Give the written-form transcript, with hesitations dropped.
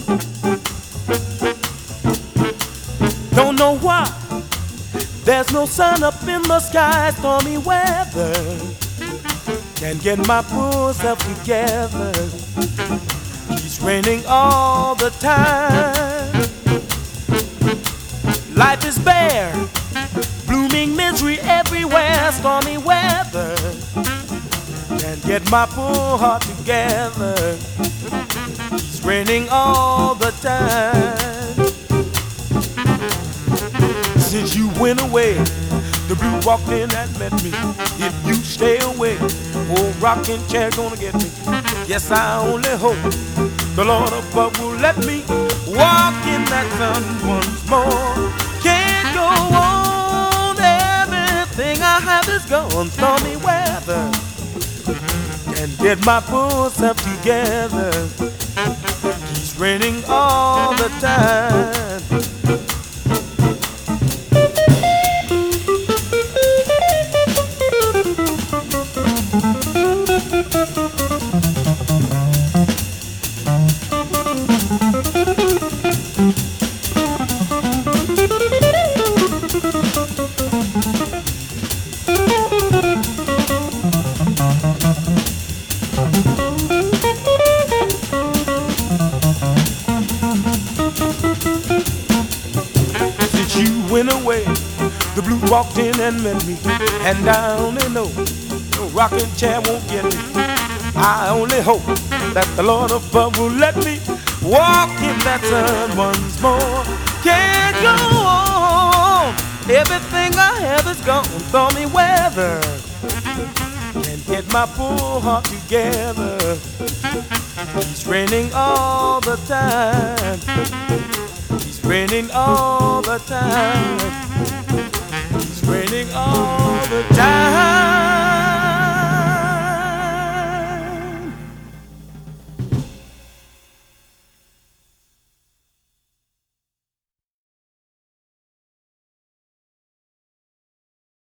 Don't know why there's no sun up in the sky. Stormy weather can't get my poor self together. It's raining all the time. Life is bare, blooming misery everywhere. Stormy weather can't get my poor heart together. It's raining all the time. Since you went away, the blue walked in and met me. If you stay away, old rocking chair gonna get me. Yes, I only hope the Lord above will let me walk in that sun once more. Can't go on, everything I have is gone. Stormy weather can't get my poor self together. Keeps raining all the time. Since you went away, the blue walked in and met me. And I only know no rocking chair won't get me. I only hope that the Lord above will let me walk in that sun once more. Can't go on, everything I have is gone. Stormy weather can't get my poor heart together. It's raining all the time. It's raining all the time. It's raining all the time.